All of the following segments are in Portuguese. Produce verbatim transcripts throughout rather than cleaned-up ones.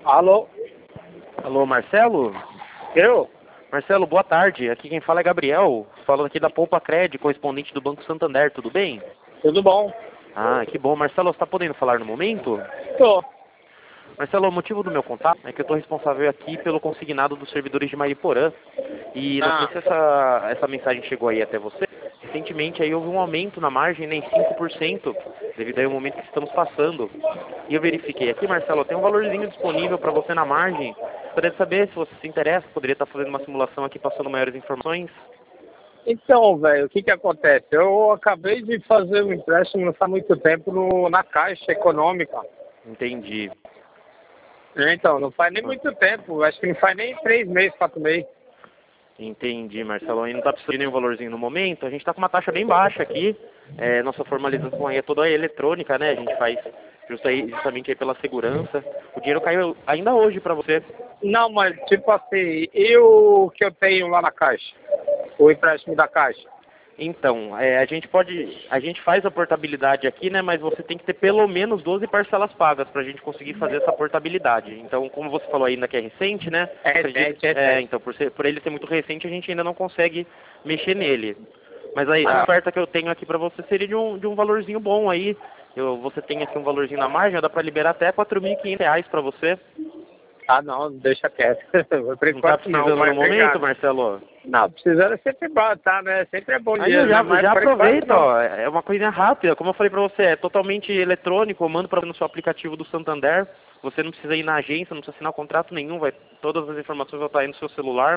Alô? Alô, Marcelo? Eu? Marcelo, boa tarde. Aqui quem fala é Gabriel, falando aqui da Poupa Cred, correspondente do Banco Santander, tudo bem? Tudo bom? Ah, que bom. Marcelo, você está podendo falar no momento? Tô. Marcelo, o motivo do meu contato é que eu estou responsável aqui pelo consignado dos servidores de Mariporã. E não sei Ah, se essa, essa mensagem chegou aí até você. Recentemente aí houve um aumento na margem, né, em cinco por cento, devido aí ao momento que estamos passando. E eu verifiquei aqui, Marcelo, tem um valorzinho disponível para você na margem. Gostaria de saber se você se interessa, poderia estar fazendo uma simulação aqui passando maiores informações. então, velho, o que que acontece? Eu acabei de fazer um empréstimo não faz muito tempo no, na Caixa Econômica. Entendi. Então, não faz nem muito tempo. Acho que não faz nem três meses, quatro meses. Entendi, Marcelo. Aí não está precisando de nenhum valorzinho no momento. A gente está com uma taxa bem baixa aqui. É, nossa formalização aí é toda eletrônica, né? A gente faz justa aí- justamente aí pela segurança. O dinheiro caiu ainda hoje para você. Não, mas tipo assim, e o que eu tenho lá na Caixa? O empréstimo da Caixa? Então, é, a gente pode, a gente faz a portabilidade aqui, né? Mas você tem que ter pelo menos doze parcelas pagas para a gente conseguir fazer essa portabilidade. Então, como você falou ainda que é recente, né? É acredito- recente, é é, recente. então, por, ser, por ele ser muito recente, a gente ainda não consegue mexer nele. Mas aí, a Ah. oferta que eu tenho aqui para você seria de um, de um valorzinho bom aí. Eu, você tem aqui um valorzinho na margem, dá para liberar até quatro mil e quinhentos reais para você. Ah, não, deixa quieto. Por Não está enquanto não, precisando mas no momento, obrigado. Marcelo? Não, precisando é sempre bom, tá, né? Sempre é bom Aí eu dinheiro, já, né? Mas já por enquanto aproveita, não. ó, é uma coisa rápida, como eu falei pra você, é totalmente eletrônico, eu mando pra você no seu aplicativo do Santander, você não precisa ir na agência, não precisa assinar contrato nenhum, vai, todas as informações vão estar aí no seu celular.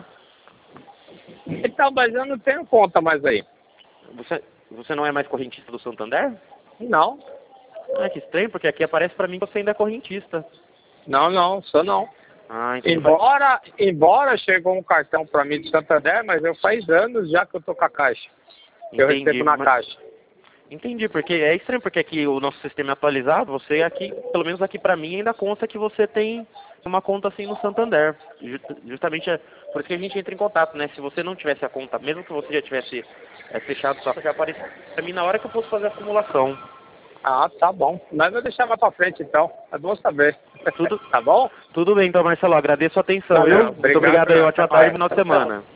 Então, mas eu não tenho conta mais aí. Você, você não é mais correntista do Santander? Não, Ah, que estranho, porque aqui aparece pra mim que você ainda é correntista. não, não, sou não. Ah, então Embora, embora chegou um cartão para mim de Santander, mas eu faz anos já que eu tô com a Caixa. Que eu entendi, recebo na mas- Caixa. entendi, porque é estranho, porque aqui o nosso sistema é atualizado, você aqui, pelo menos aqui pra mim, ainda consta que você tem uma conta assim no Santander. Ju- Justamente é por isso que a gente entra em contato, né? Se você não tivesse a conta, mesmo que você já tivesse é, fechado só, já aparece pra mim na hora que eu fosse fazer a acumulação. Ah, tá bom. Mas eu deixava pra frente então. É bom saber. Tudo, Tá bom? tudo bem, então, Marcelo, agradeço a atenção, Valeu, viu? Muito obrigado, obrigado aí, até ótima tarde e mais. final de semana.